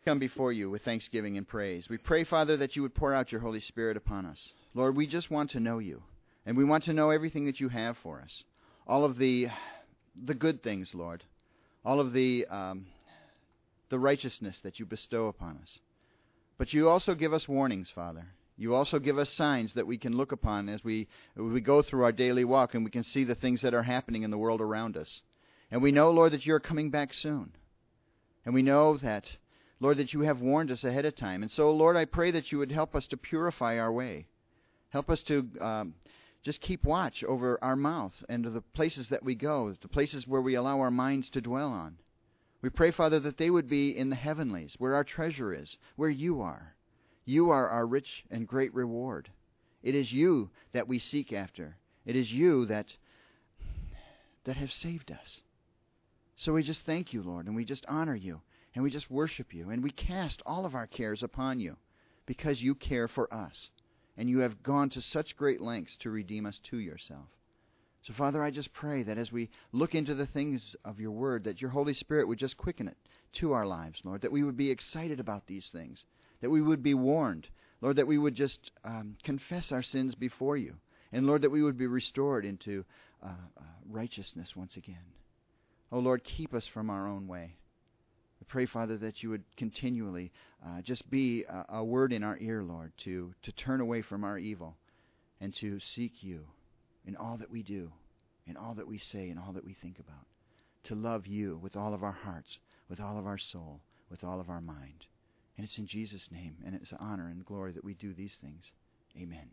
come before you with thanksgiving and praise. We pray, Father, that you would pour out your Holy Spirit upon us. Lord, we just want to know you, and we want to know everything that you have for us. All of the good things, Lord. All of the righteousness that you bestow upon us. But you also give us warnings, Father. You also give us signs that we can look upon as we go through our daily walk, and we can see the things that are happening in the world around us. And we know, Lord, that you're coming back soon. And we know that, Lord, that you have warned us ahead of time. And so, Lord, I pray that you would help us to purify our way. Help us to just keep watch over our mouth and the places that we go, the places where we allow our minds to dwell on. We pray, Father, that they would be in the heavenlies, where our treasure is, where you are. You are our rich and great reward. It is you that we seek after. It is you that have saved us. So we just thank you, Lord, and we just honor you, and we just worship you, and we cast all of our cares upon you, because you care for us, and you have gone to such great lengths to redeem us to yourself. So, Father, I just pray that as we look into the things of your word, that your Holy Spirit would just quicken it to our lives, Lord, that we would be excited about these things, that we would be warned, Lord, that we would just confess our sins before you, and, Lord, that we would be restored into righteousness once again. Oh, Lord, keep us from our own way. I pray, Father, that you would continually just be a word in our ear, Lord, to turn away from our evil and to seek you in all that we do, in all that we say, in all that we think about, to love you with all of our hearts, with all of our soul, with all of our mind. And it's in Jesus' name, and it's honor and glory that we do these things. Amen.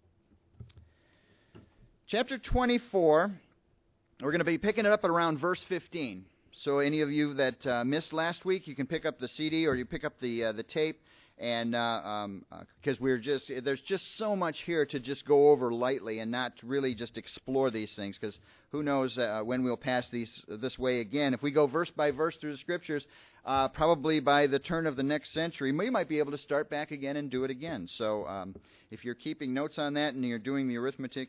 Chapter 24, we're going to be picking it up at around verse 15. So any of you that missed last week, you can pick up the CD or you pick up the tape, and because there's just so much here to just go over lightly and not really just explore these things, because who knows when we'll pass this way again. If we go verse by verse through the Scriptures, probably by the turn of the next century, we might be able to start back again and do it again. So if you're keeping notes on that and you're doing the arithmetic,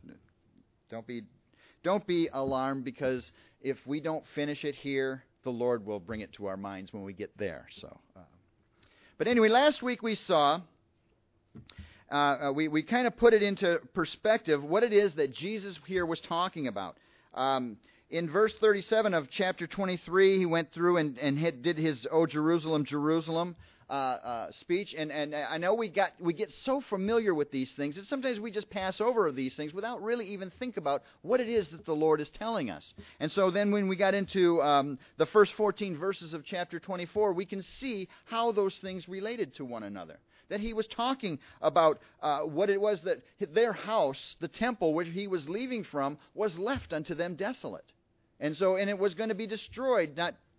don't be alarmed, because if we don't finish it here, the Lord will bring it to our minds when we get there. So, but anyway, last week we saw, we kind of put it into perspective what it is that Jesus here was talking about. In verse 37 of chapter 23, he went through and did his "O Jerusalem, Jerusalem" speech, and I know we get so familiar with these things that sometimes we just pass over these things without really even think about what it is that the Lord is telling us. And so then when we got into the first 14 verses of chapter 24, we can see how those things related to one another. That he was talking about what it was that their house, the temple which he was leaving from, was left unto them desolate. And it was going to be destroyed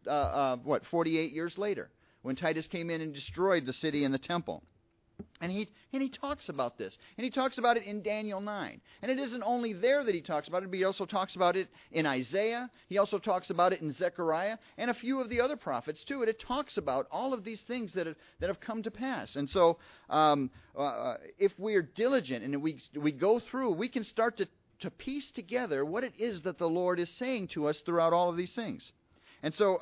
48 years later, when Titus came in and destroyed the city and the temple. And he talks about this. And he talks about it in Daniel 9. And it isn't only there that he talks about it, but he also talks about it in Isaiah. He also talks about it in Zechariah and a few of the other prophets too. And it talks about all of these things that have come to pass. And so if we're diligent and we go through, we can start to piece together what it is that the Lord is saying to us throughout all of these things. And so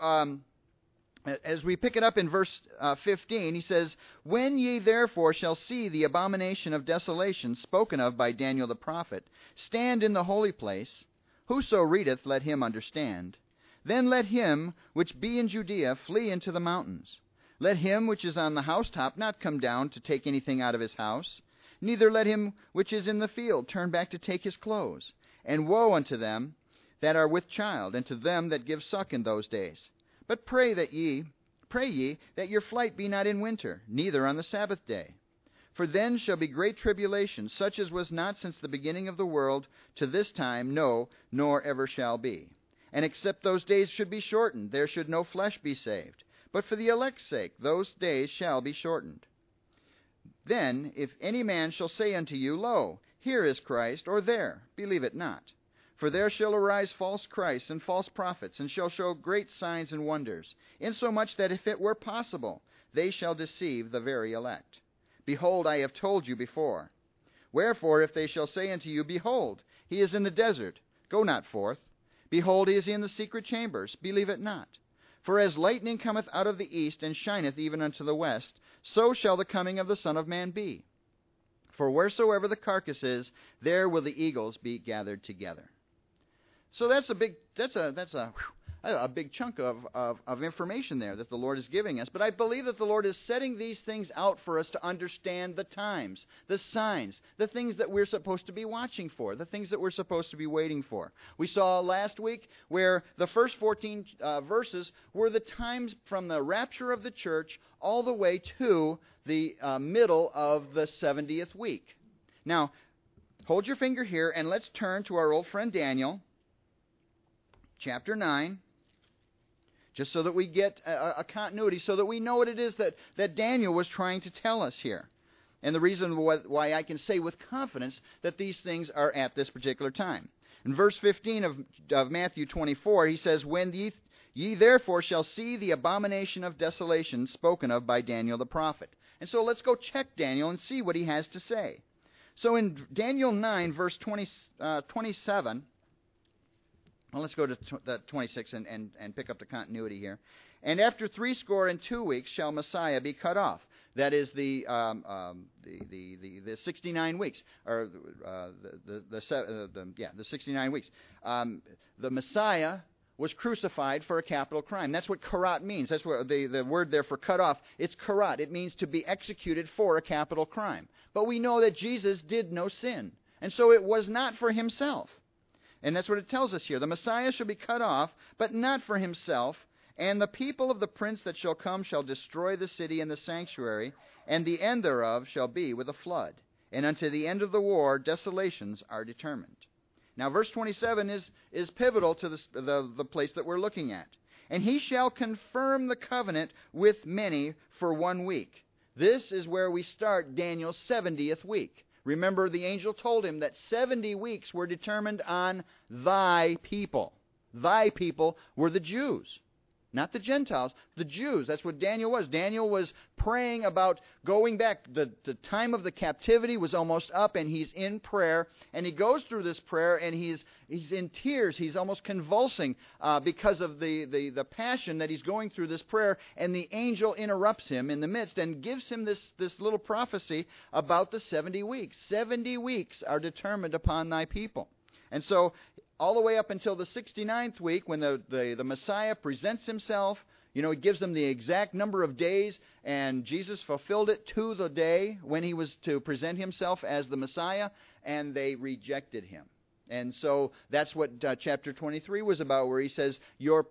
as we pick it up in verse 15, he says, "When ye therefore shall see the abomination of desolation spoken of by Daniel the prophet, stand in the holy place, whoso readeth, let him understand. Then let him which be in Judea flee into the mountains. Let him which is on the housetop not come down to take anything out of his house, neither let him which is in the field turn back to take his clothes. And woe unto them that are with child, and to them that give suck in those days. But pray ye that your flight be not in winter, neither on the Sabbath day. For then shall be great tribulation, such as was not since the beginning of the world to this time, no, nor ever shall be. And except those days should be shortened, there should no flesh be saved. But for the elect's sake, those days shall be shortened. Then, if any man shall say unto you, Lo, here is Christ, or there, believe it not. For there shall arise false Christs and false prophets, and shall show great signs and wonders, insomuch that if it were possible, they shall deceive the very elect. Behold, I have told you before. Wherefore, if they shall say unto you, Behold, he is in the desert, go not forth. Behold, he is in the secret chambers, believe it not. For as lightning cometh out of the east, and shineth even unto the west, so shall the coming of the Son of Man be. For wheresoever the carcass is, there will the eagles be gathered together. So that's a big chunk of information there that the Lord is giving us. But I believe that the Lord is setting these things out for us to understand the times, the signs, the things that we're supposed to be watching for, the things that we're supposed to be waiting for. We saw last week where the first 14 verses were the times from the rapture of the church all the way to the middle of the 70th week. Now, hold your finger here and let's turn to our old friend Daniel, chapter 9, just so that we get a continuity, so that we know what it is that Daniel was trying to tell us here. And the reason why I can say with confidence that these things are at this particular time. In verse 15 of Matthew 24, he says, When ye therefore shall see the abomination of desolation spoken of by Daniel the prophet. And so let's go check Daniel and see what he has to say. So in Daniel 9, verse 27... Well, let's go to 26 and pick up the continuity here. And after 62 weeks shall Messiah be cut off. That is the 69 weeks, or the 69 weeks. The Messiah was crucified for a capital crime. That's what karat means. That's what the word there for cut off. It's karat. It means to be executed for a capital crime. But we know that Jesus did no sin, and so it was not for himself. And that's what it tells us here. The Messiah shall be cut off, but not for himself. And the people of the prince that shall come shall destroy the city and the sanctuary, and the end thereof shall be with a flood. And unto the end of the war desolations are determined. Now verse 27 is pivotal to the place that we're looking at. And he shall confirm the covenant with many for 1 week. This is where we start Daniel's 70th week. Remember, the angel told him that 70 weeks were determined on thy people. Thy people were the Jews, not the Gentiles, the Jews. That's what Daniel was. Daniel was praying about going back. The time of the captivity was almost up, and he's in prayer. And he goes through this prayer, and he's in tears. He's almost convulsing because of the passion that he's going through this prayer. And the angel interrupts him in the midst and gives him this little prophecy about the 70 weeks. 70 weeks are determined upon thy people. And so all the way up until the 69th week, when the Messiah presents himself, he gives them the exact number of days, and Jesus fulfilled it to the day when he was to present himself as the Messiah, and they rejected him. And so that's what chapter 23 was about, where he says, your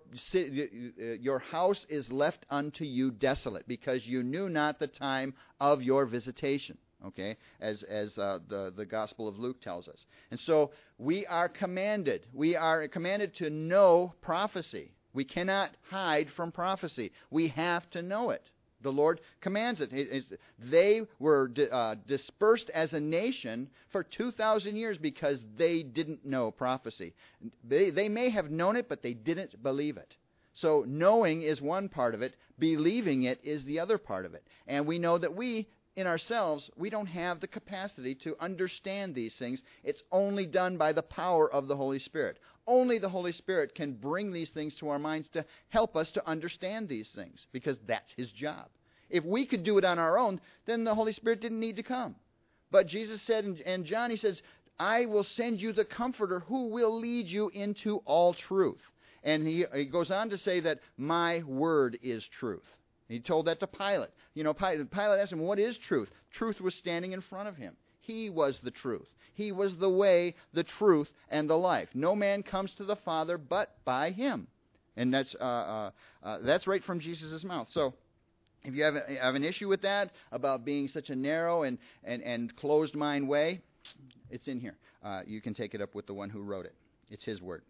house is left unto you desolate, because you knew not the time of your visitation. Okay, as the Gospel of Luke tells us. And so we are commanded to know prophecy. We cannot hide from prophecy. We have to know it. The Lord commands it. They were dispersed as a nation for 2,000 years because they didn't know prophecy. They may have known it, but they didn't believe it. So knowing is one part of it. Believing it is the other part of it. And we know that in ourselves, we don't have the capacity to understand these things. It's only done by the power of the Holy Spirit. Only the Holy Spirit can bring these things to our minds to help us to understand these things, because that's his job. If we could do it on our own, then the Holy Spirit didn't need to come. But Jesus said in John, he says, I will send you the Comforter who will lead you into all truth. And he goes on to say that my word is truth. He told that to Pilate. Pilate asked him, what is truth? Truth was standing in front of him. He was the truth. He was the way, the truth, and the life. No man comes to the Father but by him. And that's right from Jesus' mouth. So if you have an issue with that, about being such a narrow and closed-mind way, it's in here. You can take it up with the one who wrote it. It's his word.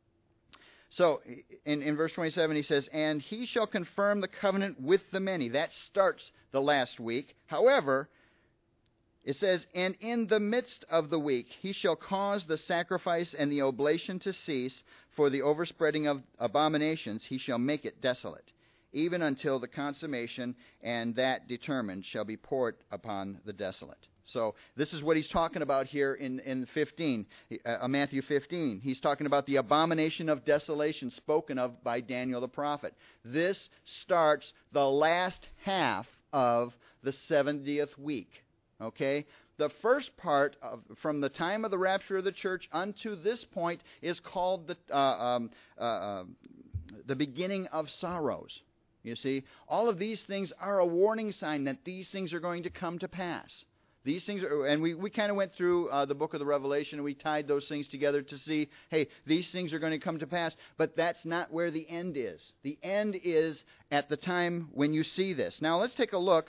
So, in verse 27, he says, and he shall confirm the covenant with the many. That starts the last week. However, it says, and in the midst of the week he shall cause the sacrifice and the oblation to cease, for the overspreading of abominations he shall make it desolate, even until the consummation, and that determined shall be poured upon the desolate. So this is what he's talking about here in 15, Matthew 15. He's talking about the abomination of desolation spoken of by Daniel the prophet. This starts the last half of the 70th week. Okay? The first part, from the time of the rapture of the church unto this point, is called the beginning of sorrows. You see, all of these things are a warning sign that these things are going to come to pass. These things are, and we kind of went through the book of the Revelation, and we tied those things together to see, hey, these things are going to come to pass, but that's not where the end is. The end is at the time when you see this. Now, let's take a look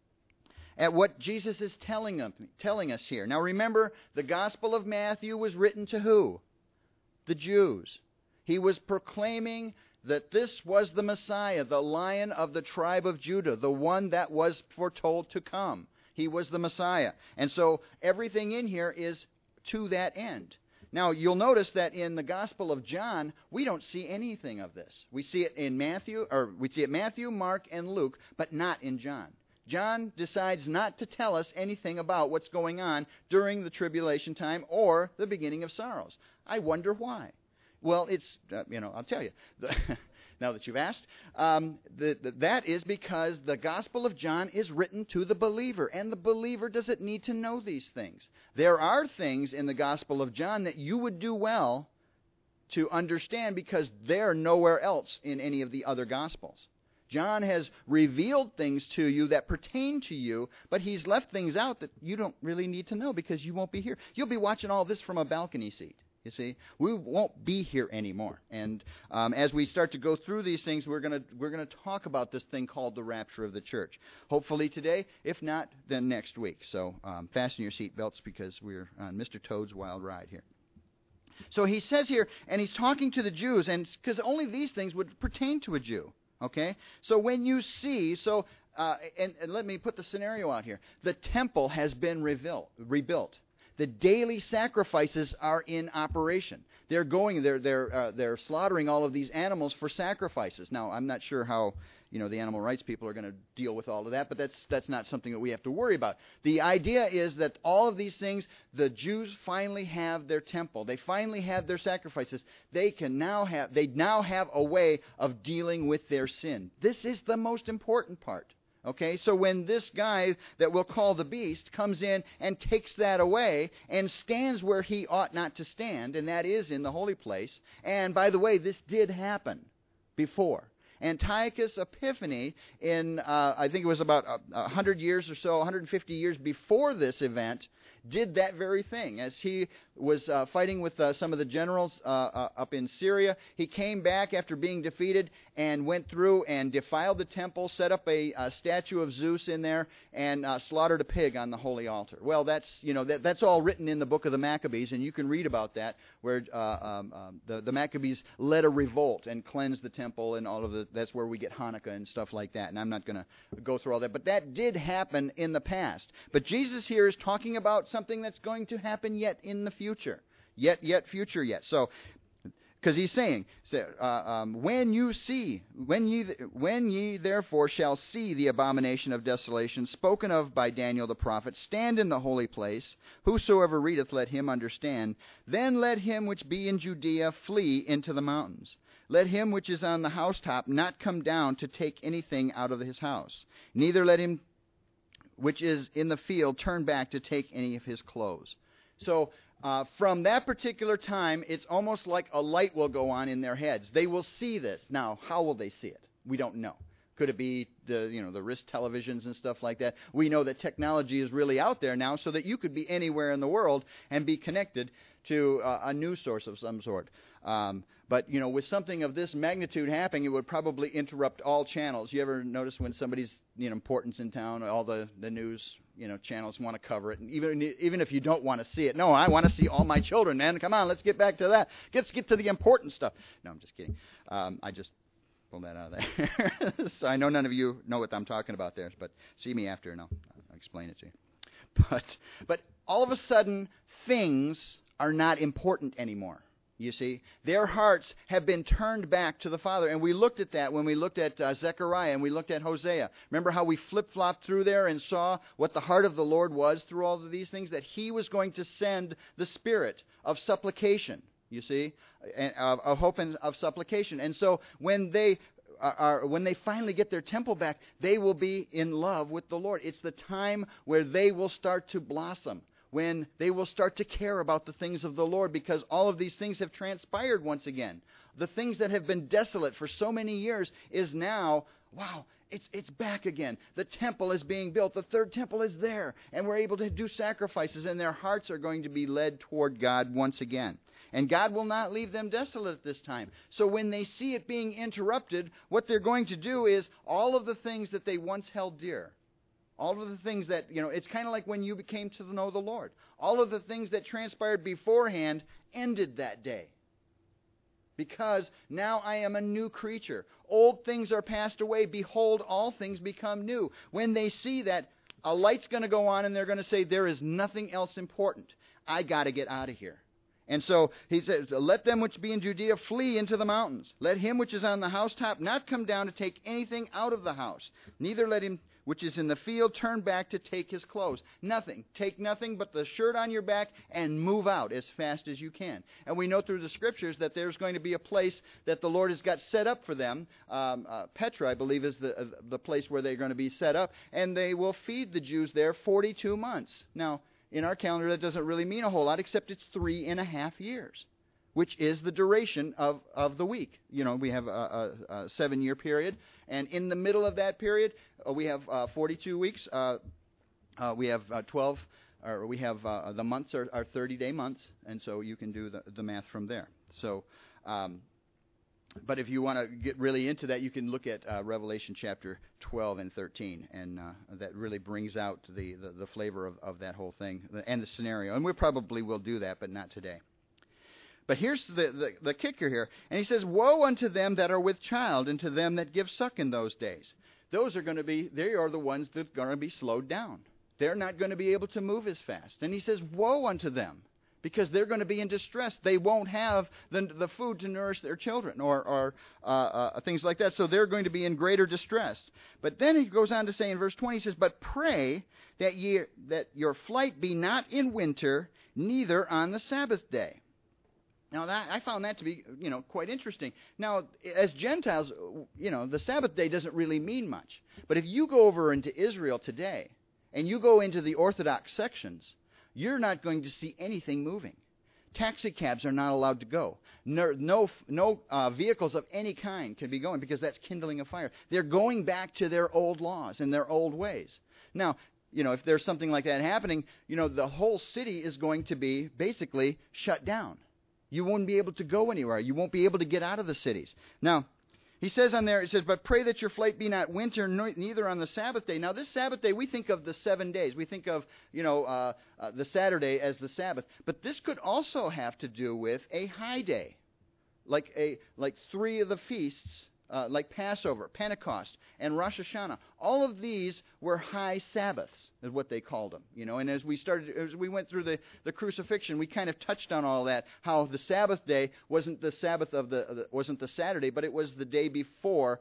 at what Jesus is telling us here. Now, remember, the Gospel of Matthew was written to who? The Jews. He was proclaiming that this was the Messiah, the Lion of the tribe of Judah, the one that was foretold to come. He was the Messiah. And so everything in here is to that end. Now, you'll notice that in the Gospel of John, we don't see anything of this. We see it in Matthew, Mark, and Luke, but not in John. John decides not to tell us anything about what's going on during the tribulation time or the beginning of sorrows. I wonder why. Well, it's, I'll tell you. Now that you've asked, that is because the Gospel of John is written to the believer, and the believer doesn't need to know these things. There are things in the Gospel of John that you would do well to understand because they're nowhere else in any of the other Gospels. John has revealed things to you that pertain to you, but he's left things out that you don't really need to know because you won't be here. You'll be watching all this from a balcony seat. You see, we won't be here anymore. And as we start to go through these things, we're going to talk about this thing called the rapture of the church. Hopefully today, if not, then next week. So fasten your seatbelts because we're on Mr. Toad's wild ride here. So he says here, and he's talking to the Jews, and because only these things would pertain to a Jew. Okay, so when you see, and let me put the scenario out here. The temple has been rebuilt. The daily sacrifices are in operation. They're slaughtering all of these animals for sacrifices. Now, I'm not sure how the animal rights people are going to deal with all of that, but that's not something that we have to worry about. The idea is that all of these things, the Jews finally have their temple. They finally have their sacrifices. They now have a way of dealing with their sin. This is the most important part. Okay, so when this guy that we'll call the beast comes in and takes that away and stands where he ought not to stand, and that is in the holy place, and by the way, this did happen before. Antiochus Epiphanes, I think it was about 100 years or so, 150 years before this event, did that very thing. As he was fighting with some of the generals up in Syria, he came back after being defeated and went through and defiled the temple, set up a statue of Zeus in there, and slaughtered a pig on the holy altar. Well, that's all written in the book of the Maccabees, and you can read about that, where the Maccabees led a revolt and cleansed the temple, and all of that's where we get Hanukkah and stuff like that. And I'm not going to go through all that, but that did happen in the past. But Jesus here is talking about something that's going to happen yet in the future, future yet. So, because he's saying, when ye therefore shall see the abomination of desolation spoken of by Daniel the prophet stand in the holy place, whosoever readeth, let him understand. Then let him which be in Judea flee into the mountains. Let him which is on the housetop not come down to take anything out of his house. Neither let him which is in the field turn back to take any of his clothes. So from that particular time, it's almost like a light will go on in their heads. They will see this. Now, how will they see it? We don't know. Could it be the wrist televisions and stuff like that? We know that technology is really out there now so that you could be anywhere in the world and be connected to a news source of some sort. But, with something of this magnitude happening, it would probably interrupt all channels. You ever notice when somebody's, importance in town, all the news, channels want to cover it. And even if you don't want to see it. No, I want to see all my children, man. Come on, let's get back to that. Let's get to the important stuff. No, I'm just kidding. I just pulled that out of there. So I know none of you know what I'm talking about there, but see me after and I'll explain it to you. But all of a sudden, things are not important anymore. You see, their hearts have been turned back to the Father. And we looked at that when we looked at Zechariah and we looked at Hosea. Remember how we flip-flopped through there and saw what the heart of the Lord was through all of these things? That He was going to send the spirit of supplication, you see, of hope and of supplication. And so when they finally get their temple back, they will be in love with the Lord. It's the time where they will start to blossom, when they will start to care about the things of the Lord, because all of these things have transpired once again. The things that have been desolate for so many years is now, wow, it's back again. The temple is being built. The third temple is there, and we're able to do sacrifices, and their hearts are going to be led toward God once again. And God will not leave them desolate at this time. So when they see it being interrupted, what they're going to do is all of the things that they once held dear, all of the things that, it's kind of like when you came to know the Lord. All of the things that transpired beforehand ended that day. Because now I am a new creature. Old things are passed away. Behold, all things become new. When they see that, a light's going to go on and they're going to say, there is nothing else important. I got to get out of here. And so he says, let them which be in Judea flee into the mountains. Let him which is on the housetop not come down to take anything out of the house. Neither let him which is in the field turn back to take his clothes. Nothing. Take nothing but the shirt on your back and move out as fast as you can. And we know through the Scriptures that there's going to be a place that the Lord has got set up for them. Petra, I believe, is the place where they're going to be set up. And they will feed the Jews there 42 months. Now, in our calendar, that doesn't really mean a whole lot, except it's 3.5 years, which is the duration of the week. We have a 7-year period, and in the middle of that period, we have 42 weeks. We have 12, or we have the months are 30-day months, and so you can do the math from there. So, but if you want to get really into that, you can look at Revelation chapter 12 and 13, and that really brings out the flavor of that whole thing and the scenario. And we probably will do that, but not today. But here's the kicker here. And he says, woe unto them that are with child, and to them that give suck in those days. They are the ones that are going to be slowed down. They're not going to be able to move as fast. And he says, woe unto them, because they're going to be in distress. They won't have the food to nourish their children or things like that. So they're going to be in greater distress. But then he goes on to say in verse 20, he says, but pray that your flight be not in winter, neither on the Sabbath day. Now, I found that to be, quite interesting. Now, as Gentiles, the Sabbath day doesn't really mean much. But if you go over into Israel today, and you go into the Orthodox sections, you're not going to see anything moving. Taxi cabs are not allowed to go. No vehicles of any kind can be going, because that's kindling a fire. They're going back to their old laws and their old ways. Now, if there's something like that happening, the whole city is going to be basically shut down. You won't be able to go anywhere. You won't be able to get out of the cities. Now, he says on there, it says, but pray that your flight be not winter, neither on the Sabbath day. Now, this Sabbath day, we think of the 7 days. We think of, the Saturday as the Sabbath. But this could also have to do with a high day, like 3 of the feasts, like Passover, Pentecost, and Rosh Hashanah. All of these were high Sabbaths, is what they called them. And as we went through the crucifixion, we kind of touched on all that. How the Sabbath day wasn't the Sabbath wasn't the Saturday, but it was the day before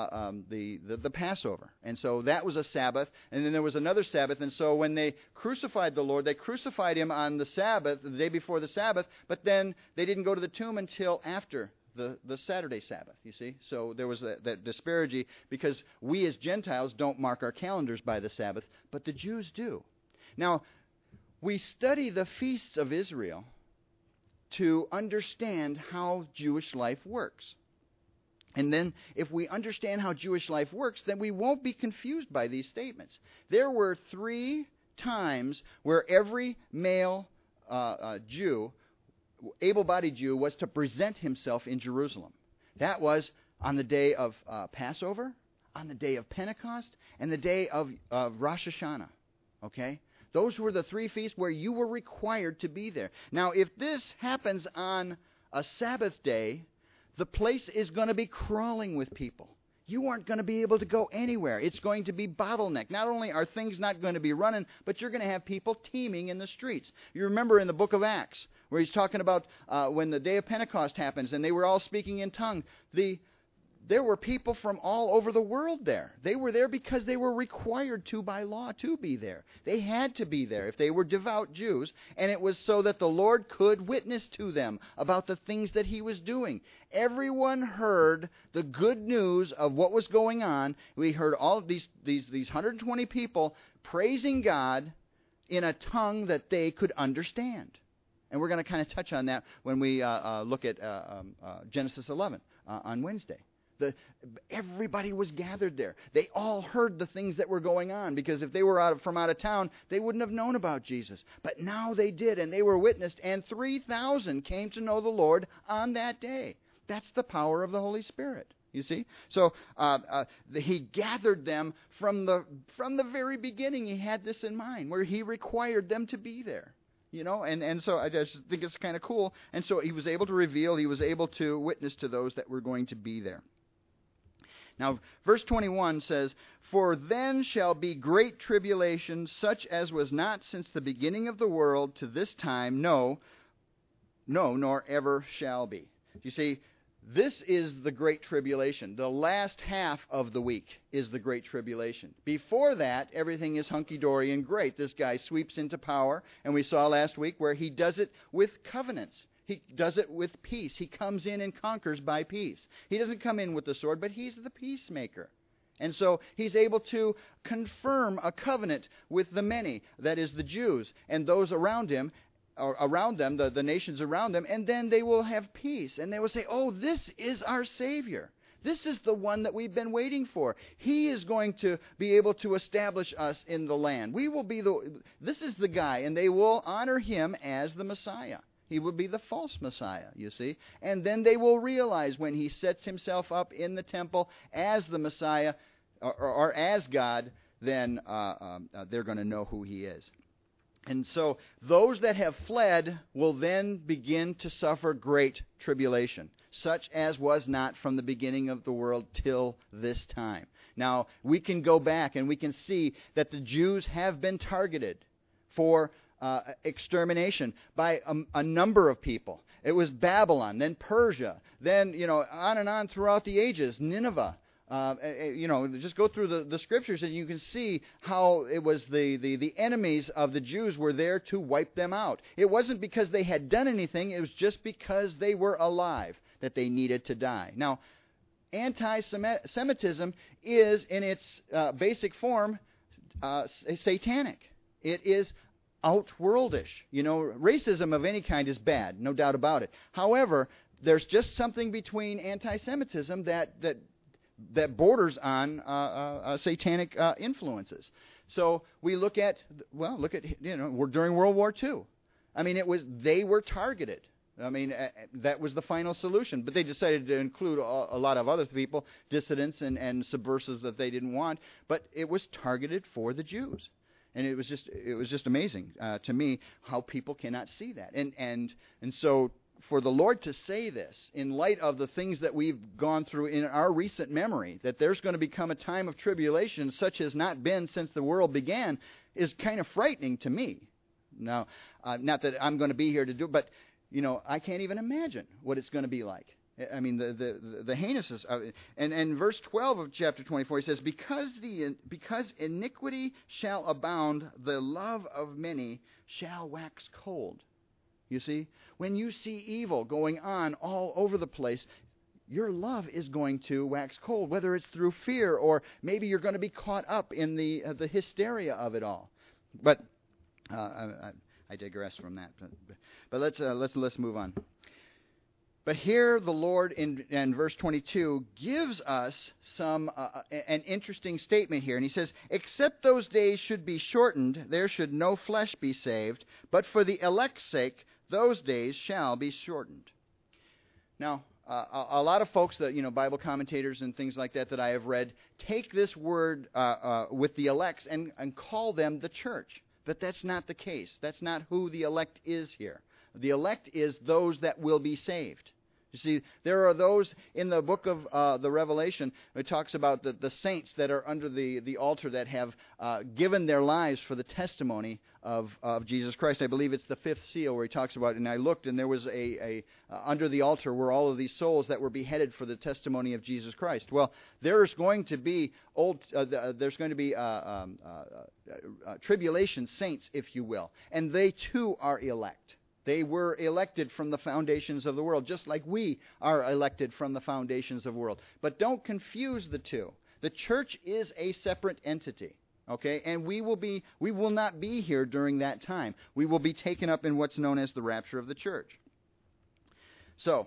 the Passover. And so that was a Sabbath, and then there was another Sabbath. And so when they crucified the Lord, they crucified him on the Sabbath, the day before the Sabbath. But then they didn't go to the tomb until after the Saturday Sabbath, you see. So there was that disparity, because we as Gentiles don't mark our calendars by the Sabbath, but the Jews do. Now, we study the feasts of Israel to understand how Jewish life works. And then if we understand how Jewish life works, then we won't be confused by these statements. There were 3 times where every male Jew, able-bodied Jew, was to present himself in Jerusalem. That was on the day of Passover, on the day of Pentecost, and the day of Rosh Hashanah. Okay? Those were the 3 feasts where you were required to be there. Now, if this happens on a Sabbath day, the place is going to be crawling with people. you aren't going to be able to go anywhere. It's going to be bottlenecked. Not only are things not going to be running, but you're going to have people teeming in the streets. You remember in the book of Acts, where he's talking about when the day of Pentecost happens and they were all speaking in tongue. There were people from all over the world there. They were there because they were required to by law to be there. They had to be there if they were devout Jews, and it was so that the Lord could witness to them about the things that he was doing. Everyone heard the good news of what was going on. We heard all of these 120 people praising God in a tongue that they could understand. And we're going to kind of touch on that when we look at Genesis 11 on Wednesday. Everybody was gathered there. They all heard the things that were going on, because if they were from out of town, they wouldn't have known about Jesus. But now they did, and they were witnessed, and 3,000 came to know the Lord on that day. That's the power of the Holy Spirit, you see. So he gathered them from the very beginning. He had this in mind, where he required them to be there. You know, and so I just think it's kind of cool. And so he was able to reveal, he was able to witness to those that were going to be there. Now, verse 21 says, "For then shall be great tribulation, such as was not since the beginning of the world to this time, no, nor ever shall be." You see, this is the great tribulation. The last half of the week is the great tribulation. Before that, everything is hunky-dory and great. This guy sweeps into power, and we saw last week where he does it with covenants. He does it with peace. He comes in and conquers by peace. He doesn't come in with the sword, but he's the peacemaker. And so he's able to confirm a covenant with the many, that is the Jews, and those around him, or around them, the nations around them, and then they will have peace. And they will say, oh, this is our Savior. This is the one that we've been waiting for. He is going to be able to establish us in the land. This is the guy, and they will honor him as the Messiah. He will be the false Messiah, you see. And then they will realize when he sets himself up in the temple as the Messiah, or as God, then they're going to know who he is. And so those that have fled will then begin to suffer great tribulation, such as was not from the beginning of the world till this time. Now, we can go back and we can see that the Jews have been targeted for extermination by a number of people. It was Babylon, then Persia, then, on and on throughout the ages, Nineveh. Just go through the scriptures and you can see how it was the enemies of the Jews were there to wipe them out. It wasn't because they had done anything, it was just because they were alive that they needed to die. Now, anti-Semitism is, in its basic form, satanic. It is outworldish. Racism of any kind is bad, no doubt about it. However, there's just something between anti-Semitism that borders on satanic influences. So we look at during World War II. I mean, they were targeted. I mean, that was the final solution. But they decided to include a lot of other people, dissidents and subversives that they didn't want. But it was targeted for the Jews. And it was just amazing to me how people cannot see that. And so for the Lord to say this in light of the things that we've gone through in our recent memory, that there's going to become a time of tribulation such as not been since the world began, is kind of frightening to me. Now, not that I'm going to be here to do it, but I can't even imagine what it's going to be like. I mean, the heinousness of it. And verse 12 of chapter 24, he says, because iniquity shall abound, the love of many shall wax cold. You see, when you see evil going on all over the place, your love is going to wax cold, whether it's through fear or maybe you're going to be caught up in the hysteria of it all. But I digress from that. But let's move on. But here the Lord in verse 22 gives us an interesting statement here. And he says, except those days should be shortened, there should no flesh be saved, but for the elect's sake, those days shall be shortened. Now, a lot of folks, Bible commentators and things like that I have read, take this word with the elects and call them the church. But that's not the case. That's not who the elect is here. The elect is those that will be saved. You see, there are those in the book of the Revelation, it talks about the saints that are under the altar that have given their lives for the testimony of Jesus Christ. I believe it's the fifth seal where he talks about, and I looked, and there was under the altar were all of these souls that were beheaded for the testimony of Jesus Christ. Well, there's going to be tribulation saints, if you will, and they too are elect. They were elected from the foundations of the world, just like we are elected from the foundations of the world. But don't confuse the two. The church is a separate entity, okay? And we will not be here during that time. We will be taken up in what's known as the rapture of the church. So,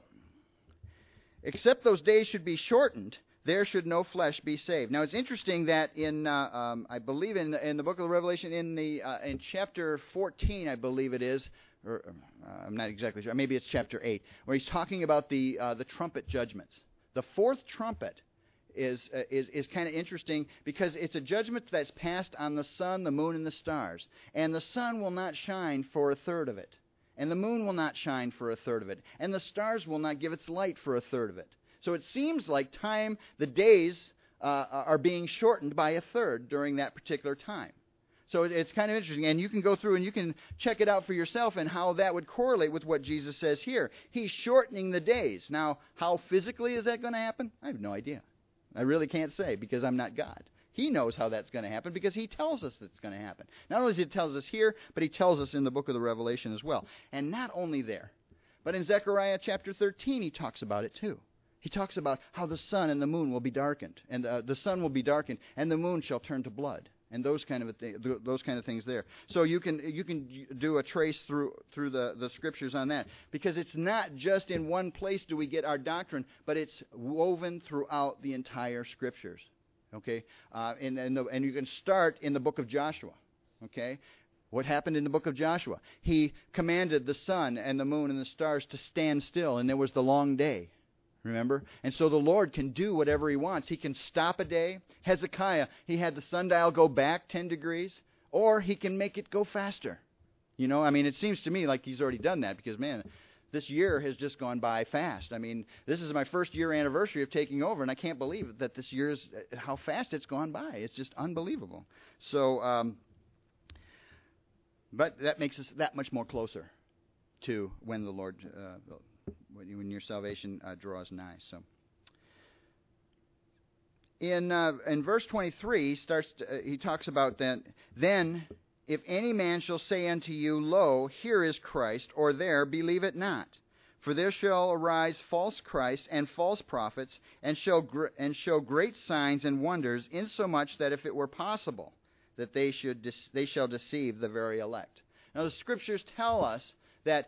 except those days should be shortened, there should no flesh be saved. Now, it's interesting that in, I believe in the book of the Revelation, in chapter 14, I believe it is, I'm not exactly sure. Maybe it's chapter 8, where he's talking about the trumpet judgments. The fourth trumpet is kind of interesting because it's a judgment that's passed on the sun, the moon, and the stars. And the sun will not shine for a third of it. And the moon will not shine for a third of it. And the stars will not give its light for a third of it. So it seems like the days are being shortened by a third during that particular time. So it's kind of interesting, and you can go through and you can check it out for yourself and how that would correlate with what Jesus says here. He's shortening the days. Now, how physically is that going to happen? I have no idea. I really can't say because I'm not God. He knows how that's going to happen because he tells us it's going to happen. Not only does he tell us here, but he tells us in the book of the Revelation as well. And not only there, but in Zechariah chapter 13 he talks about it too. He talks about how the sun and the moon will be darkened, and the sun will be darkened, and the moon shall turn to blood. And those kind of things there. So you can do a trace through the scriptures on that, because it's not just in one place do we get our doctrine, but it's woven throughout the entire scriptures. Okay, and you can start in the book of Joshua. Okay, what happened in the book of Joshua? He commanded the sun and the moon and the stars to stand still, and there was the long day. Remember? And so the Lord can do whatever he wants. He can stop a day. Hezekiah, he had the sundial go back 10 degrees, or he can make it go faster. You know, I mean, it seems to me like he's already done that because, man, this year has just gone by fast. I mean, this is my first year anniversary of taking over, and I can't believe that this year is how fast it's gone by. It's just unbelievable. So, but that makes us that much more closer to when the Lord when your salvation draws nigh. So, in verse 23, he talks about that. Then, if any man shall say unto you, Lo, here is Christ, or there, believe it not. For there shall arise false Christs and false prophets, and show great signs and wonders, insomuch that if it were possible, that they shall deceive the very elect. Now, the Scriptures tell us that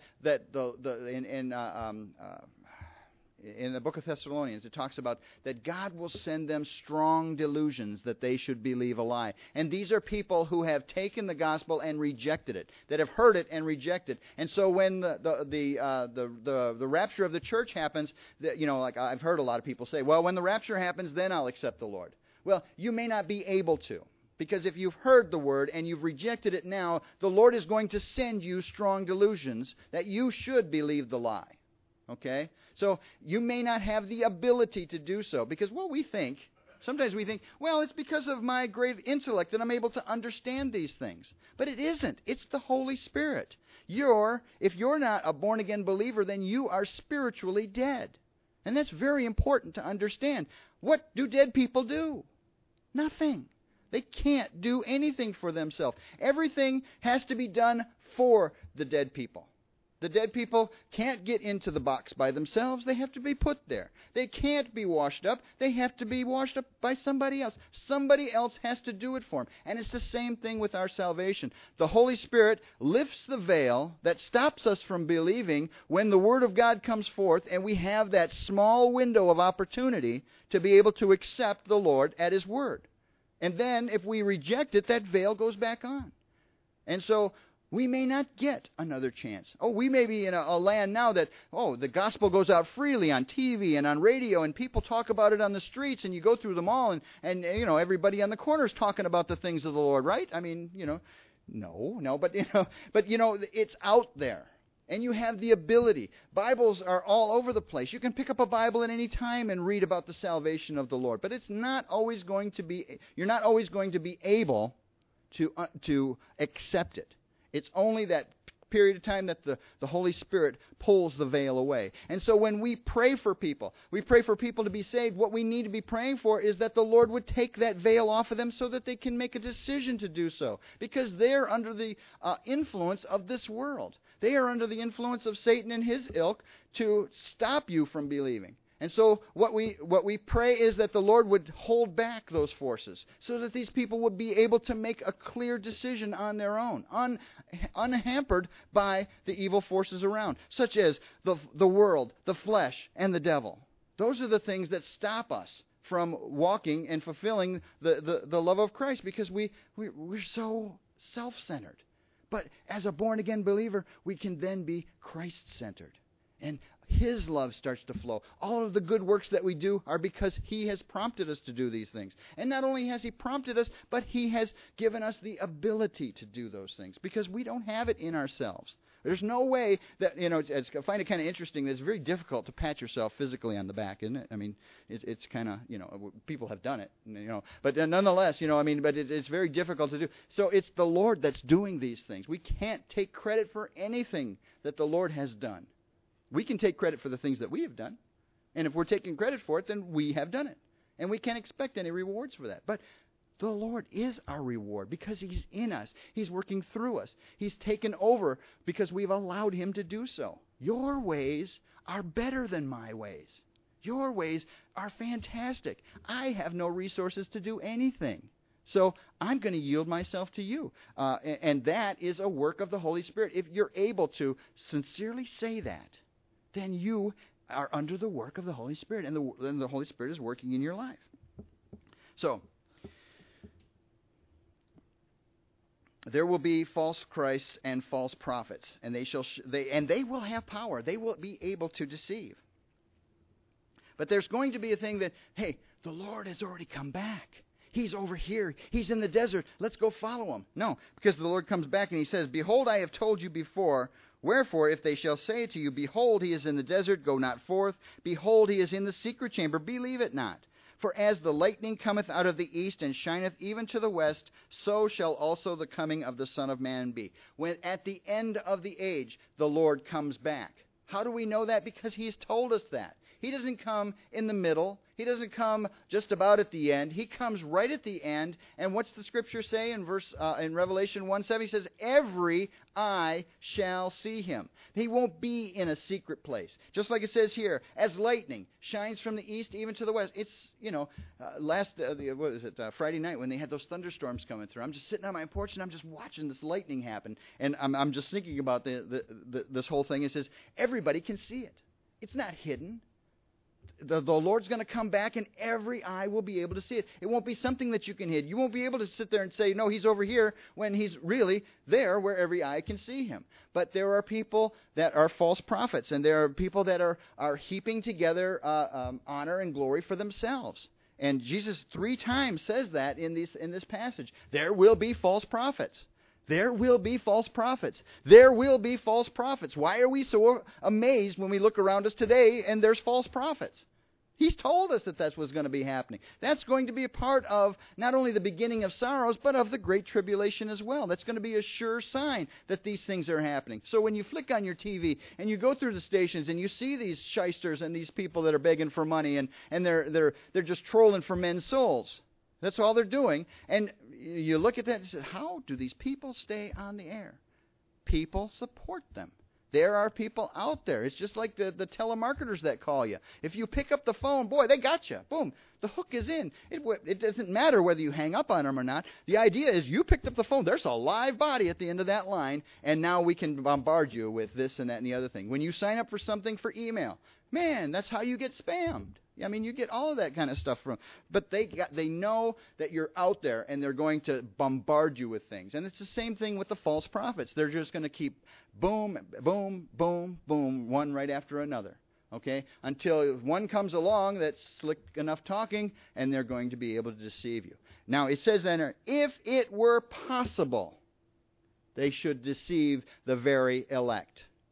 in the book of Thessalonians, it talks about that God will send them strong delusions that they should believe a lie. And these are people who have taken the gospel and rejected it, that have heard it and rejected. And so when the rapture of the church happens, like I've heard a lot of people say, well, when the rapture happens, then I'll accept the Lord. Well, you may not be able to. Because if you've heard the word and you've rejected it now, the Lord is going to send you strong delusions that you should believe the lie. Okay? So you may not have the ability to do so because, sometimes we think, well, it's because of my great intellect that I'm able to understand these things. But it isn't. It's the Holy Spirit. If you're not a born-again believer, then you are spiritually dead. And that's very important to understand. What do dead people do? Nothing. They can't do anything for themselves. Everything has to be done for the dead people. The dead people can't get into the box by themselves. They have to be put there. They can't be washed up. They have to be washed up by somebody else. Somebody else has to do it for them. And it's the same thing with our salvation. The Holy Spirit lifts the veil that stops us from believing when the Word of God comes forth and we have that small window of opportunity to be able to accept the Lord at His Word. And then, if we reject it, that veil goes back on. And so, we may not get another chance. We may be in a land now that, the gospel goes out freely on TV and on radio, and people talk about it on the streets, and you go through the mall, and everybody on the corner is talking about the things of the Lord, right? I mean, no, but it's out there. And you have the ability. Bibles are all over the place. You can pick up a Bible at any time and read about the salvation of the Lord. But it's not always going to be, you're not always going to be able to accept it. It's only that period of time that the Holy Spirit pulls the veil away. And so when we pray for people to be saved, what we need to be praying for is that the Lord would take that veil off of them so that they can make a decision to do so. Because they're under the influence of this world. They are under the influence of Satan and his ilk to stop you from believing. And so what we pray is that the Lord would hold back those forces so that these people would be able to make a clear decision on their own, unhampered by the evil forces around, such as the world, the flesh, and the devil. Those are the things that stop us from walking and fulfilling the love of Christ, because we're so self-centered. But as a born-again believer, we can then be Christ-centered. And His love starts to flow. All of the good works that we do are because He has prompted us to do these things. And not only has He prompted us, but He has given us the ability to do those things, because we don't have it in ourselves. There's no way that, I find it kind of interesting that it's very difficult to pat yourself physically on the back, isn't it? I mean, it's kind of, people have done it, but nonetheless, but it's very difficult to do. So it's the Lord that's doing these things. We can't take credit for anything that the Lord has done. We can take credit for the things that we have done. And if we're taking credit for it, then we have done it. And we can't expect any rewards for that. But the Lord is our reward because He's in us. He's working through us. He's taken over because we've allowed Him to do so. Your ways are better than my ways. Your ways are fantastic. I have no resources to do anything. So I'm going to yield myself to you. And that is a work of the Holy Spirit. If you're able to sincerely say that, then you are under the work of the Holy Spirit, and the Holy Spirit is working in your life. So, there will be false Christs and false prophets, and they will have power. They will be able to deceive. But there's going to be a thing that, hey, the Lord has already come back. He's over here. He's in the desert. Let's go follow Him. No, because the Lord comes back and He says, "Behold, I have told you before. Wherefore, if they shall say to you, Behold, He is in the desert, go not forth. Behold, He is in the secret chamber, believe it not. For as the lightning cometh out of the east and shineth even to the west, so shall also the coming of the Son of Man be." When at the end of the age, the Lord comes back. How do we know that? Because He's told us that. He doesn't come in the middle. He doesn't come just about at the end. He comes right at the end. And what's the Scripture say in Revelation 1:7? He says, "Every eye shall see Him." He won't be in a secret place. Just like it says here, as lightning shines from the east even to the west. It's, Friday night when they had those thunderstorms coming through. I'm just sitting on my porch and I'm just watching this lightning happen. And I'm just thinking about this whole thing. It says, everybody can see it. It's not hidden. The Lord's going to come back and every eye will be able to see it. It won't be something that you can hide. You won't be able to sit there and say, no, He's over here, when He's really there where every eye can see Him. But there are people that are false prophets, and there are people that are heaping together honor and glory for themselves. And Jesus 3 times says that in this passage. There will be false prophets. There will be false prophets. There will be false prophets. Why are we so amazed when we look around us today and there's false prophets? He's told us that that's what's going to be happening. That's going to be a part of not only the beginning of sorrows, but of the Great Tribulation as well. That's going to be a sure sign that these things are happening. So when you flick on your TV and you go through the stations and you see these shysters and these people that are begging for money and they're just trolling for men's souls. That's all they're doing. And you look at that and say, how do these people stay on the air? People support them. There are people out there. It's just like the telemarketers that call you. If you pick up the phone, boy, they got you. Boom. The hook is in. It doesn't matter whether you hang up on them or not. The idea is you picked up the phone. There's a live body at the end of that line, and now we can bombard you with this and that and the other thing. When you sign up for something for email, man, that's how you get spammed. I mean, you get all of that kind of stuff from, but they know that you're out there, and they're going to bombard you with things. And it's the same thing with the false prophets. They're just going to keep boom, boom, boom, boom, one right after another. Okay, until one comes along that's slick enough talking, and they're going to be able to deceive you. Now it says then, if it were possible, they should deceive the very elect.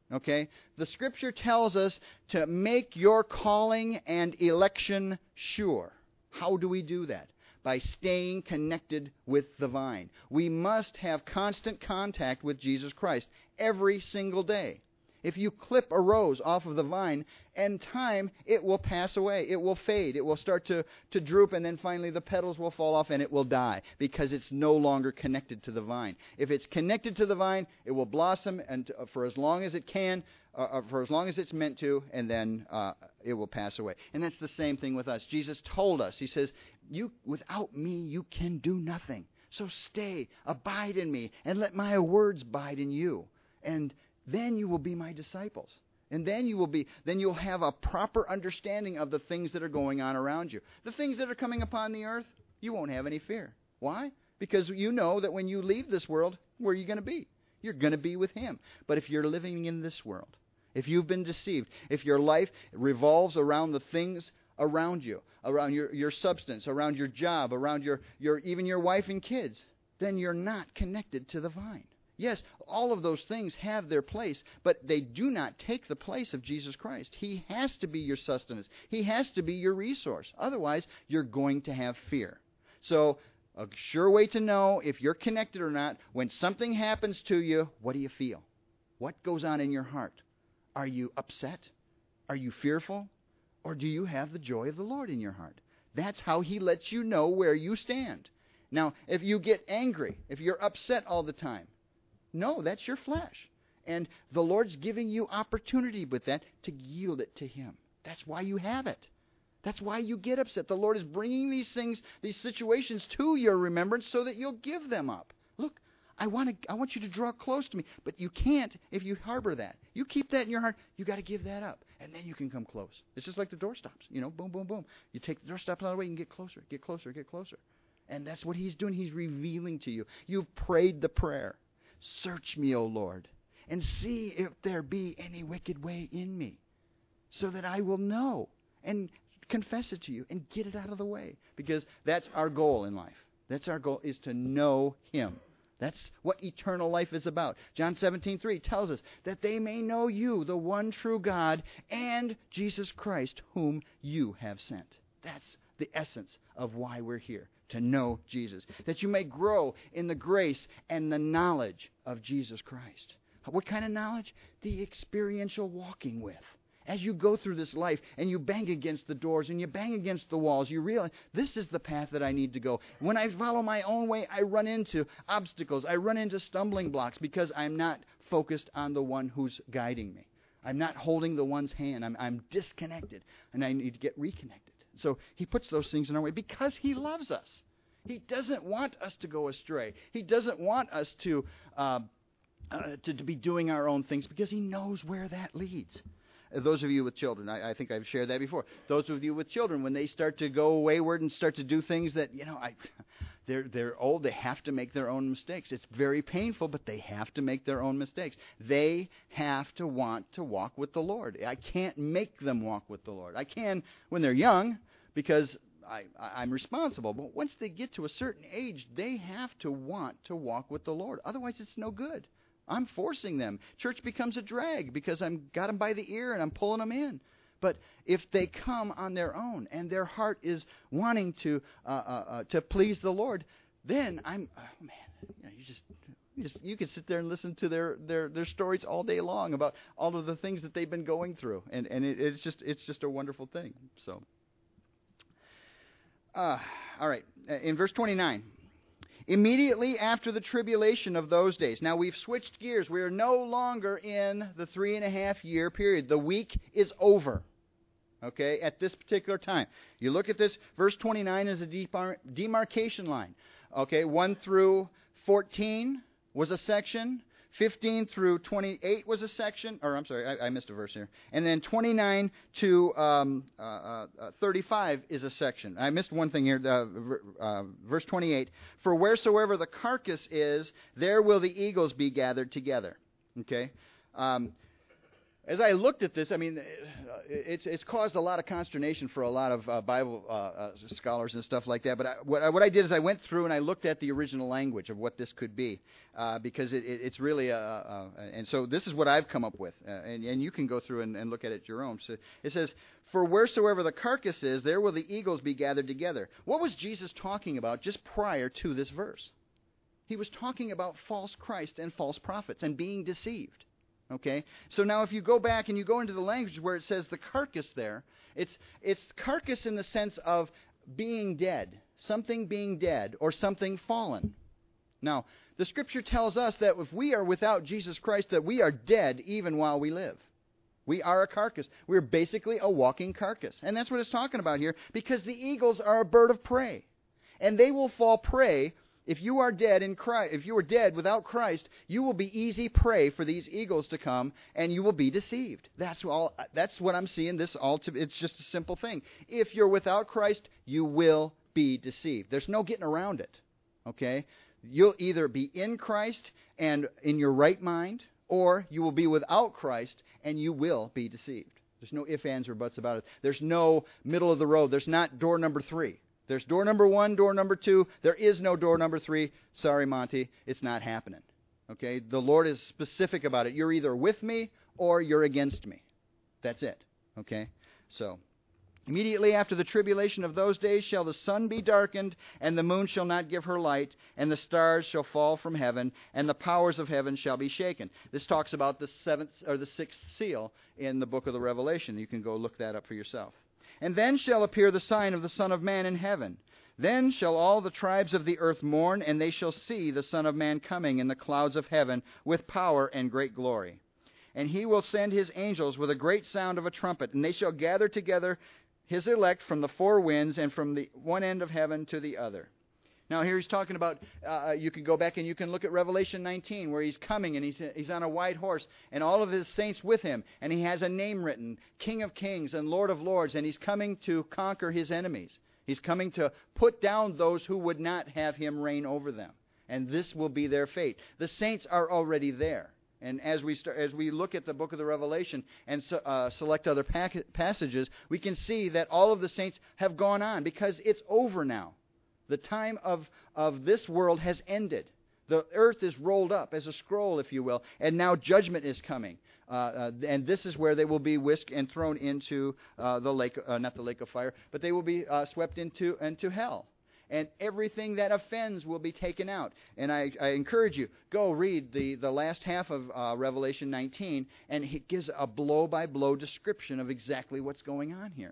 Okay? The Scripture tells us to make your calling and election sure. How do we do that? By staying connected with the vine. We must have constant contact with Jesus Christ every single day. If you clip a rose off of the vine, in time, it will pass away. It will fade. It will start to droop, and then finally the petals will fall off and it will die because it's no longer connected to the vine. If it's connected to the vine, it will blossom and for as long as it can, for as long as it's meant to, and then it will pass away. And that's the same thing with us. Jesus told us, He says, without me, you can do nothing. So stay, abide in me, and let my words abide in you. And then you will be my disciples. And then you'll have a proper understanding of the things that are going on around you. The things that are coming upon the earth, you won't have any fear. Why? Because you know that when you leave this world, where are you going to be? You're going to be with Him. But if you're living in this world, if you've been deceived, if your life revolves around the things around you, around your substance, around your job, around your even your wife and kids, then you're not connected to the vine. Yes, all of those things have their place, but they do not take the place of Jesus Christ. He has to be your sustenance. He has to be your resource. Otherwise, you're going to have fear. So, a sure way to know if you're connected or not, when something happens to you, what do you feel? What goes on in your heart? Are you upset? Are you fearful? Or do you have the joy of the Lord in your heart? That's how He lets you know where you stand. Now, if you get angry, if you're upset all the time, no, that's your flesh. And the Lord's giving you opportunity with that to yield it to Him. That's why you have it. That's why you get upset. The Lord is bringing these things, these situations to your remembrance so that you'll give them up. Look, I want you to draw close to me, but you can't if you harbor that. You keep that in your heart, you got to give that up, and then you can come close. It's just like the doorstops, boom, boom, boom. You take the doorstops out of the way, you can get closer, get closer, get closer. And that's what He's doing. He's revealing to you. You've prayed the prayer. Search me, O Lord, and see if there be any wicked way in me, so that I will know and confess it to you and get it out of the way. Because that's our goal in life. That's our goal, is to know Him. That's what eternal life is about. John 17:3 tells us that they may know you, the one true God, and Jesus Christ, whom you have sent. That's the essence of why we're here, to know Jesus. That you may grow in the grace and the knowledge of Jesus Christ. What kind of knowledge? The experiential walking with. As you go through this life and you bang against the doors and you bang against the walls, you realize this is the path that I need to go. When I follow my own way, I run into obstacles. I run into stumbling blocks because I'm not focused on the one who's guiding me. I'm not holding the one's hand. I'm disconnected, and I need to get reconnected. So He puts those things in our way because He loves us. He doesn't want us to go astray. He doesn't want us to be doing our own things because He knows where that leads. Those of you with children, I think I've shared that before. Those of you with children, when they start to go wayward and start to do things that, they're old, they have to make their own mistakes. It's very painful, but they have to make their own mistakes. They have to want to walk with the Lord. I can't make them walk with the Lord. I can when they're young because I'm responsible. But once they get to a certain age, they have to want to walk with the Lord. Otherwise, it's no good. I'm forcing them. Church becomes a drag because I've got them by the ear and I'm pulling them in. But if they come on their own and their heart is wanting to please the Lord, then you can sit there and listen to their stories all day long about all of the things that they've been going through, and it's just a wonderful thing. So, all right, in verse 29. Immediately after the tribulation of those days. Now we've switched gears. We are no longer in the 3.5-year period. The week is over. Okay, at this particular time. You look at this, verse 29 is a demarcation line. Okay, 1 through 14 was a section. 15 through 28 was a section. Or I'm sorry, I missed a verse here. And then 29 to 35 is a section. I missed one thing here, verse 28. For wheresoever the carcass is, there will the eagles be gathered together. Okay? as I looked at this, I mean, it's caused a lot of consternation for a lot of Bible scholars and stuff like that. But what I did is I went through and I looked at the original language of what this could be, because it's really and so this is what I've come up with, and you can go through and look at it your own. So it says, "For wheresoever the carcass is, there will the eagles be gathered together." What was Jesus talking about just prior to this verse? He was talking about false Christ and false prophets and being deceived. Okay, so now if you go back and you go into the language where it says the carcass there, it's carcass in the sense of being dead, something being dead or something fallen. Now, the Scripture tells us that if we are without Jesus Christ, that we are dead even while we live. We are a carcass. We're basically a walking carcass. And that's what it's talking about here, because the eagles are a bird of prey. And they will fall prey. If you are dead in Christ, if you are dead without Christ, you will be easy prey for these eagles to come, and you will be deceived. That's what I'm seeing. It's just a simple thing. If you're without Christ, you will be deceived. There's no getting around it. Okay, you'll either be in Christ and in your right mind, or you will be without Christ and you will be deceived. There's no ifs, ands, or buts about it. There's no middle of the road. There's not door number 3. There's door number 1, door number 2. There is no door number 3. Sorry, Monty, it's not happening. Okay? The Lord is specific about it. You're either with me or you're against me. That's it. Okay? So, immediately after the tribulation of those days shall the sun be darkened, and the moon shall not give her light, and the stars shall fall from heaven, and the powers of heaven shall be shaken. This talks about the 7th or the 6th seal in the book of the Revelation. You can go look that up for yourself. And then shall appear the sign of the Son of Man in heaven. Then shall all the tribes of the earth mourn, and they shall see the Son of Man coming in the clouds of heaven with power and great glory. And he will send his angels with a great sound of a trumpet, and they shall gather together his elect from the 4 winds and from the one end of heaven to the other. Now here he's talking about, you can go back and you can look at Revelation 19, where he's coming and he's on a white horse, and all of his saints with him, and he has a name written, King of Kings and Lord of Lords, and he's coming to conquer his enemies. He's coming to put down those who would not have him reign over them, and this will be their fate. The saints are already there. And as we look at the book of the Revelation and select other passages, we can see that all of the saints have gone on, because it's over now. The time of this world has ended. The earth is rolled up as a scroll, if you will, and now judgment is coming. And this is where they will be whisked and thrown into the lake, not the lake of fire, but they will be swept into hell. And everything that offends will be taken out. And I encourage you, go read the last half of Revelation 19, and it gives a blow-by-blow description of exactly what's going on here.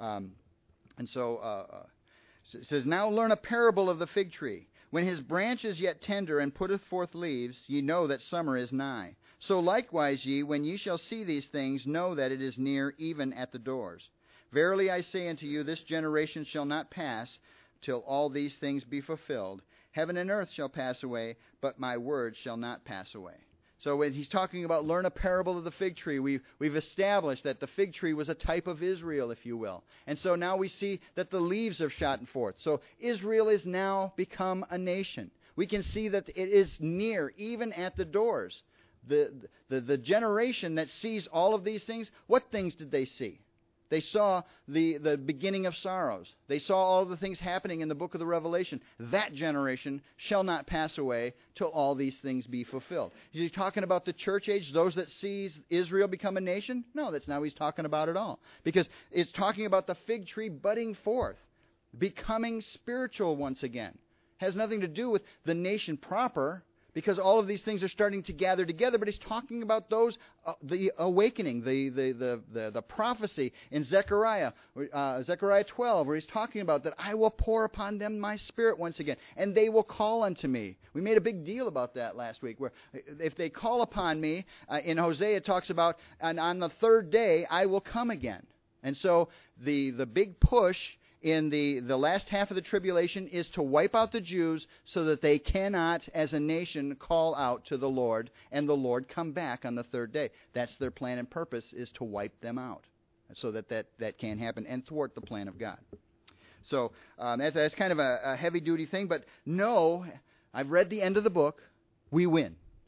It says, Now learn a parable of the fig tree. When his branch is yet tender and putteth forth leaves, ye know that summer is nigh. So likewise ye, when ye shall see these things, know that it is near, even at the doors. Verily I say unto you, this generation shall not pass till all these things be fulfilled. Heaven and earth shall pass away, but my word shall not pass away. So when he's talking about learn a parable of the fig tree, we've established that the fig tree was a type of Israel, if you will. And so now we see that the leaves have shot forth. So Israel is now become a nation. We can see that it is near, even at the doors. The generation that sees all of these things, what things did they see? They saw the beginning of sorrows. They saw all the things happening in the book of the Revelation. That generation shall not pass away till all these things be fulfilled. Is he talking about the church age, those that sees Israel become a nation? No, that's not what he's talking about at all. Because it's talking about the fig tree budding forth, becoming spiritual once again. Has nothing to do with the nation proper, because all of these things are starting to gather together. But he's talking about those, the awakening, the prophecy in Zechariah 12, where he's talking about that I will pour upon them my spirit once again, and they will call unto me. We made a big deal about that last week, where if they call upon me, in Hosea it talks about, and on the 3rd day I will come again. And so the big push in the last half of the tribulation is to wipe out the Jews so that they cannot, as a nation, call out to the Lord and the Lord come back on the 3rd day. That's their plan and purpose, is to wipe them out so that can't happen and thwart the plan of God. So that's kind of a heavy-duty thing, but no, I've read the end of the book. We win.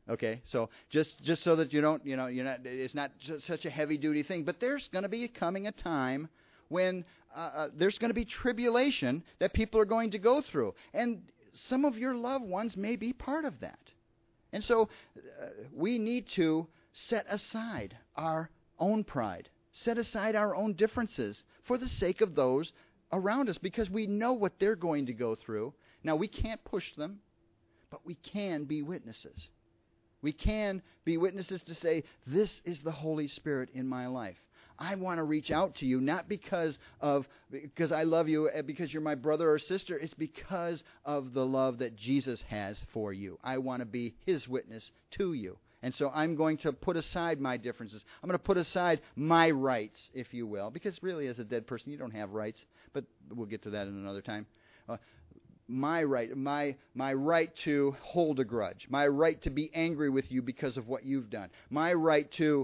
Okay, so just so that you don't, you're not. It's not just such a heavy duty thing. But there's going to be coming a time when there's going to be tribulation that people are going to go through, and some of your loved ones may be part of that. And so we need to set aside our own pride, set aside our own differences for the sake of those around us, because we know what they're going to go through. Now, we can't push them, but we can be witnesses. We can be witnesses to say, this is the Holy Spirit in my life. I want to reach out to you, not because I love you, because you're my brother or sister. It's because of the love that Jesus has for you. I want to be His witness to you. And so I'm going to put aside my differences. I'm going to put aside my rights, if you will, because really as a dead person, you don't have rights. But we'll get to that in another time. My right to hold a grudge, my right to be angry with you because of what you've done, my right to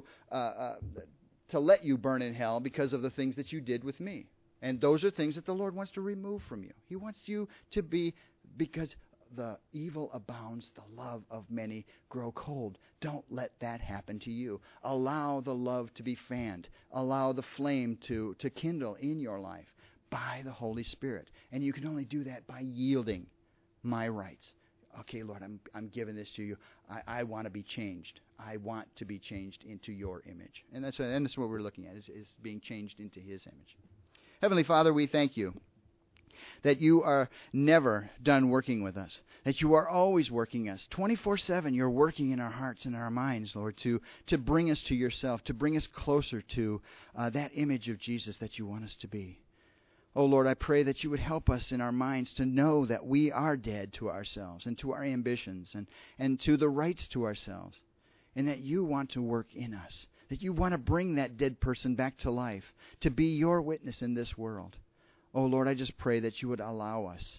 let you burn in hell because of the things that you did with me. And those are things that the Lord wants to remove from you. He wants you to be, because the evil abounds, the love of many grow cold. Don't let that happen to you. Allow the love to be fanned. Allow the flame to kindle in your life by the Holy Spirit. And you can only do that by yielding my rights. Okay, Lord, I'm giving this to you. I want to be changed. I want to be changed into your image. And that's what we're looking at, is being changed into His image. Heavenly Father, we thank you that you are never done working with us, that you are always working us. 24/7, you're working in our hearts and our minds, Lord, to bring us to yourself, to bring us closer to that image of Jesus that you want us to be. Oh, Lord, I pray that you would help us in our minds to know that we are dead to ourselves and to our ambitions and to the rights to ourselves, and that you want to work in us, that you want to bring that dead person back to life, to be your witness in this world. Oh, Lord, I just pray that you would allow us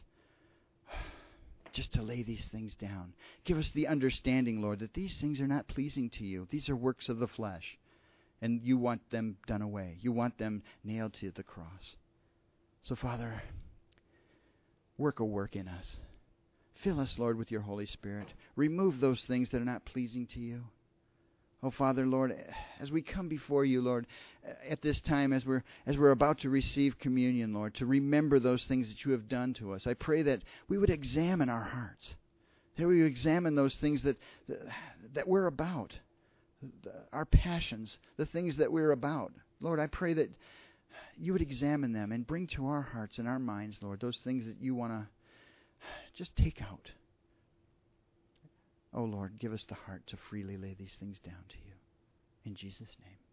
just to lay these things down. Give us the understanding, Lord, that these things are not pleasing to you. These are works of the flesh, and you want them done away. You want them nailed to the cross. So, Father, work a work in us. Fill us, Lord, with your Holy Spirit. Remove those things that are not pleasing to you. Oh, Father, Lord, as we come before you, Lord, at this time, as we're about to receive communion, Lord, to remember those things that you have done to us, I pray that we would examine our hearts, that we would examine those things that we're about, our passions, the things that we're about. Lord, I pray that you would examine them and bring to our hearts and our minds, Lord, those things that you want to just take out. Oh, Lord, give us the heart to freely lay these things down to you. In Jesus' name.